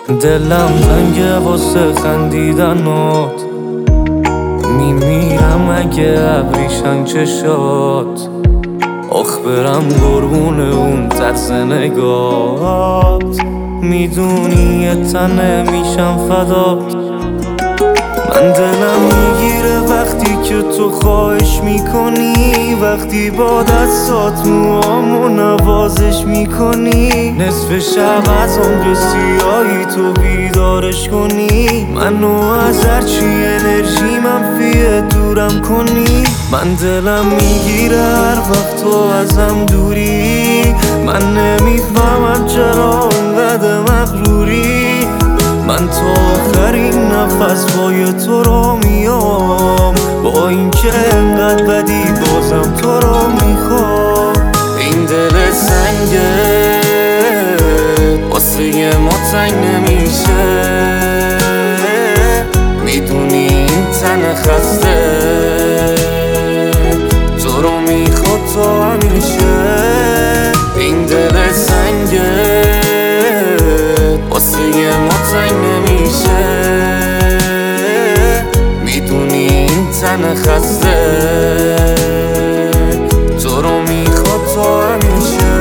دلم تنگه واسه خندیدنات، میمیرم اگه ابریشن چشات. آخ برم قربون اون طرز نگات، میدونی یه تنه میشم فدات. من دلم میگیره وقتی که تو خواهش میکنی، وقتی با دستات موامو نوازش میکنی. نصف شب از عمر سیاهی تو بیدارش کنی، منو از هرچی انرژی منفیه دورم کنی. من دلم میگیره هر وقت تو ازم دوری، من نمیفهمم چرا انقدر مغروری. من تا آخرین نفس پای تو رو میام، با اینکه انقدر بدی بازم تو رو میخوام. این دل سنگه واسه ما تنگ نمیشه، میدونی این تن خسته تو رو میخواد تا همیشه. این دل سنگه واسه ما تنگ نمیشه، میدونی این تن خسته تو رو میخواد تا همیشه.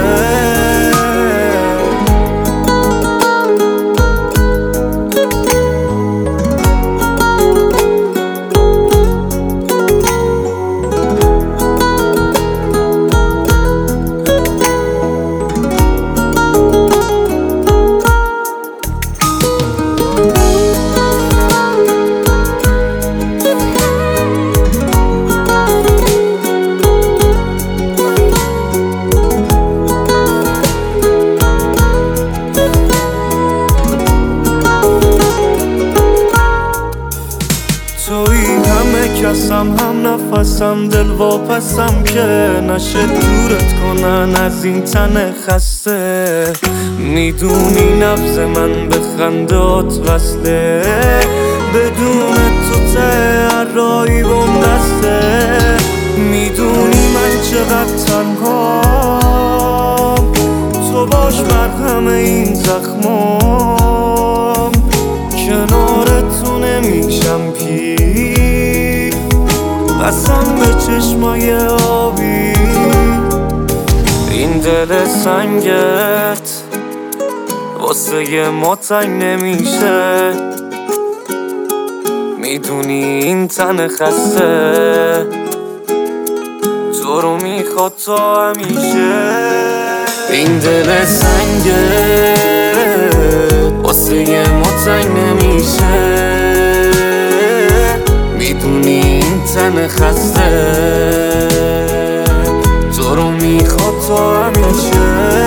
توی همه کسم، هم نفسم، دل واپسم که نشه دورت کنن از این تن خسته. میدونی نبض من به خندات وصله، بدون تو ته هر راهی بم دسته. میدونی من چقدر تنهام، تو باش مرهم این زخمام. کنار تو نمیشم پیر، قسم به چشمای آبی. این دل سنگت واسه ما تنگ نمیشه، میدونی این تن خسته تو رو میخواد تا همیشه. این دل سنگت واسه ما تنگ نمیشه، میدونی این تن خسته تو رو میخواد تا همیشه.